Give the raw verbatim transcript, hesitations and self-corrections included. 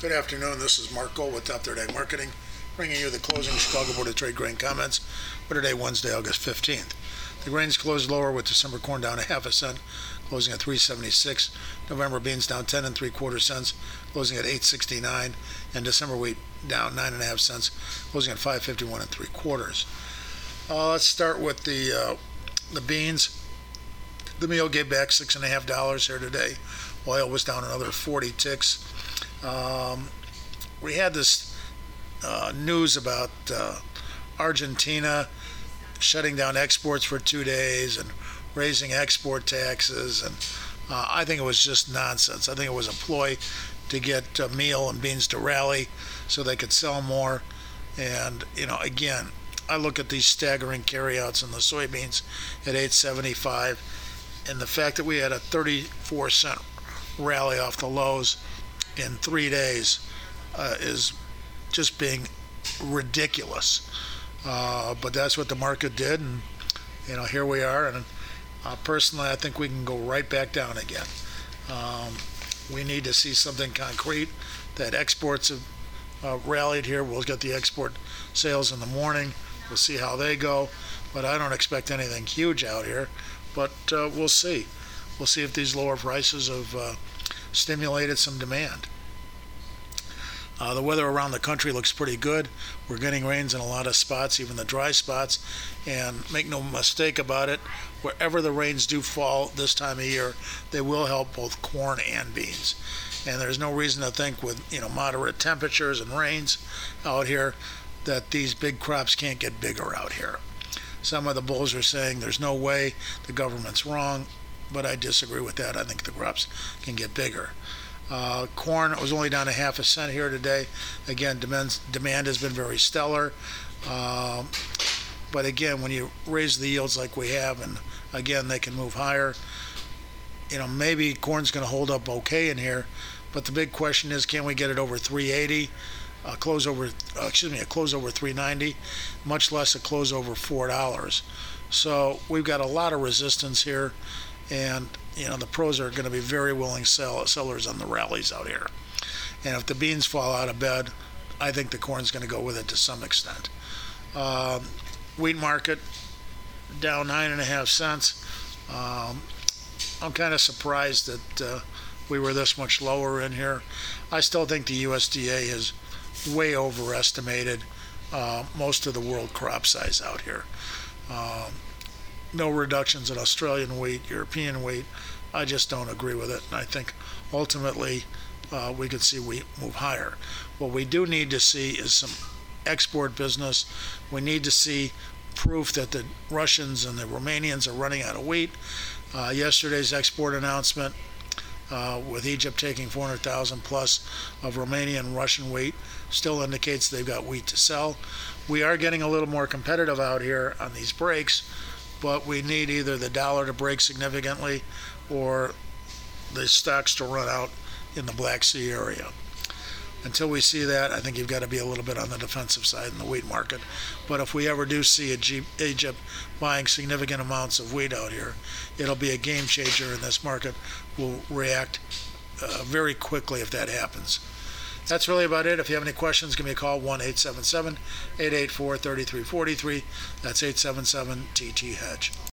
Good afternoon. This is Mark Gold with Top Third Ag Marketing, bringing you the closing Chicago Board of Trade grain comments for today, Wednesday, August fifteenth. The grains closed lower with December corn down a half a cent, closing at three seventy-six. November beans down ten and three quarter cents, closing at eight sixty-nine, and December wheat down nine and a half cents, closing at five fifty-one and three quarters. Uh, let's start with the uh, the beans. The meal gave back six and a half dollars here today. Oil was down another forty ticks. Um, we had this uh, news about uh, Argentina shutting down exports for two days and raising export taxes, and uh, I think it was just nonsense. I think it was a ploy to get uh, meal and beans to rally so they could sell more. And you know, again, I look at these staggering carryouts in the soybeans at eight seventy-five, and the fact that we had a thirty-four cent rally off the lows in three days uh, is just being ridiculous. Uh, but that's what the market did, and you know, here we are. And uh, personally, I think we can go right back down again. Um, we need to see something concrete. That exports have uh, rallied here. We'll get the export sales in the morning. We'll see how they go, but I don't expect anything huge out here. But uh, we'll see. We'll see if these lower prices have uh, stimulated some demand. Uh, the weather around the country looks pretty good. We're getting rains in a lot of spots, even the dry spots. And make no mistake about it, wherever the rains do fall this time of year, they will help both corn and beans. And there's no reason to think, with you know moderate temperatures and rains out here, that these big crops can't get bigger out here. Some of the bulls are saying there's no way, the government's wrong, but I disagree with that. I think the crops can get bigger. Uh, corn was only down a half a cent here today. Again, demand, demand has been very stellar. Um, but again, when you raise the yields like we have, and again, they can move higher, you know, maybe corn's going to hold up okay in here. But the big question is, can we get it over three eighty? A close over, uh, excuse me, a close over three ninety, much less a close over four dollars. So we've got a lot of resistance here, and you know the pros are going to be very willing sell, sellers on the rallies out here. And if the beans fall out of bed, I think the corn's going to go with it to some extent. Um, wheat market down nine and a half cents. Um, I'm kind of surprised that uh, we were this much lower in here. I still think the U S D A has way overestimated uh, most of the world crop size out here. Um, no reductions in Australian wheat, European wheat. I just don't agree with it. And I think ultimately uh, we could see wheat move higher. What we do need to see is some export business. We need to see proof that the Russians and the Romanians are running out of wheat. Uh, yesterday's export announcement, Uh, with Egypt taking four hundred thousand plus of Romanian and Russian wheat, still indicates they've got wheat to sell. We are getting a little more competitive out here on these breaks, but we need either the dollar to break significantly or the stocks to run out in the Black Sea area. Until we see that, I think you've got to be a little bit on the defensive side in the wheat market. But if we ever do see a G- Egypt buying significant amounts of wheat out here, it'll be a game changer, and this market will react uh, very quickly if that happens. That's really about it. If you have any questions, give me a call, one eight seven seven, eight eight four, three three four three. That's eight seven seven T T Hedge.